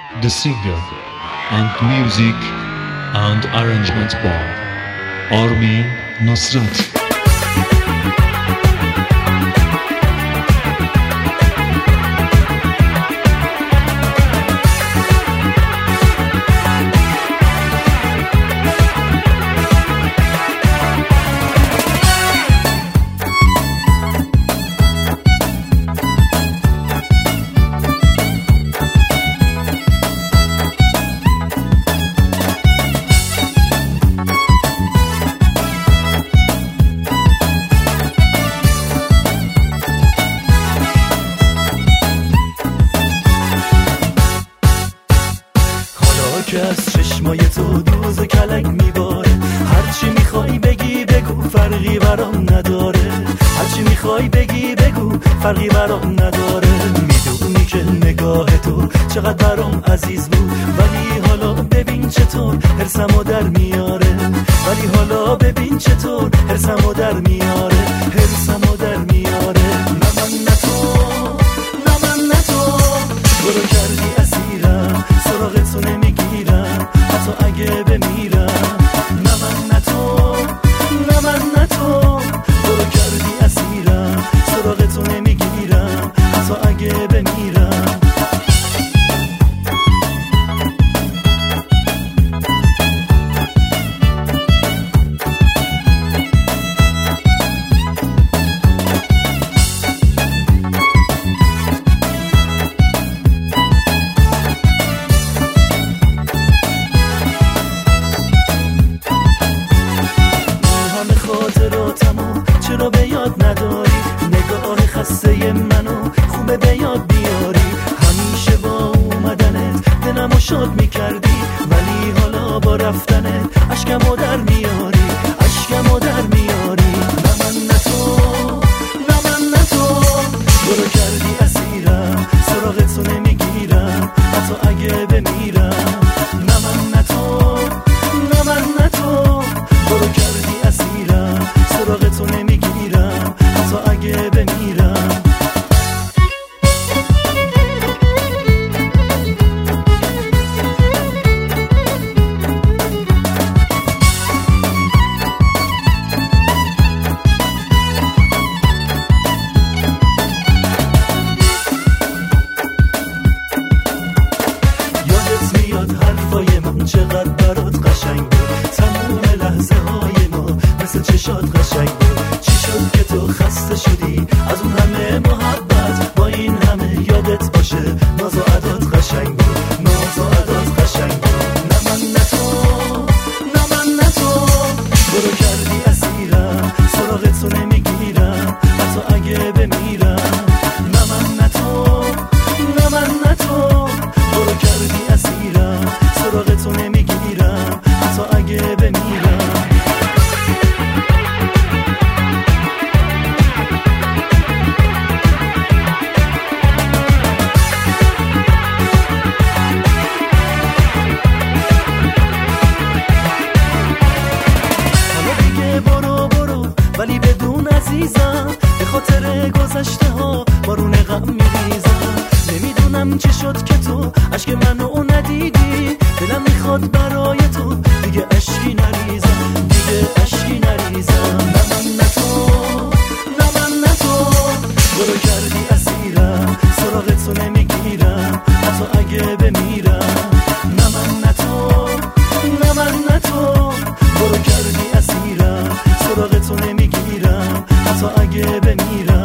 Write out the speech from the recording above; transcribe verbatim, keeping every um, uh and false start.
the singer and music and arrangement by Armin Nasrat. که از چشمای تو دوز و کلک میباره، هرچی میخوای بگی بگو فرقی برام نداره، هرچی میخوای بگی بگو فرقی برام نداره. میدونی که نگاه تو چقدر برام عزیز بود، ولی حالا ببین چطور هرسمو در میاره، ولی حالا ببین چطور هرسمو در میاره، هرسمو در میاره. نه من نه تو، نه من نه تو، برو کردی اسیرم، سراغ تو نمیگیرم حتی اگه بمیرم. نه من نه تو، نه من نه تو، برو کردی اسیرم، سراغ تو نمیگیرم حتی اگه بمیرم. چرا به یاد نداری نگاه خسته منو، خوبه به یاد بیاری. همیشه با اومدنت دلمو شاد میکردی، ولی حالا با رفتنت اشکمو در میاری، اشکمو در میاری. نه من نه تو، نه من نه تو، برو کردی اسیرم، سراغ تو نمیگیرم حتی اگه بمیرم. نه من نه تو، نه من نه تو، برو کردی اسیرم، سراغ تو نمیگیرم حتی اگه بمیرم. یادت میاد حرفای من چقدر برات قشنگ بود، تموم لحظه های ما مثل چشات قشنگ بود. چی شد که تو خسته شدی از اون همه محبت، با این همه یادت باشه ناز و عدات قشنگ بود، ناز و عدات قشنگ بود. نه من نه تو، نه من نه تو، برو کردی اسیرم، سراغ تو نمیگیرم حتی اگه بمیرم. نه من نه تو، نه من نه تو، برو کردی اسیرم، سراغ تو نمیگیرم حتی اگه بمیرم. ولی بدون عزیزم، به خاطر گذشته ها بارون غم میریزم. نمیدونم چی شد که تو عشق منو ندیدی، دلم میخواد برای تو دیگه عشقی نریزم، دیگه عشقی نریزم. نه من نه تو، نه من نه تو، برو کردی اسیرم، سراغ تو نمیگیرم حتی اگه بمیرم. نه من نه تو، نه من نه تو، برو کردی اسیرم، سراغ تو نمیگیرم حتی اگه بمیرم.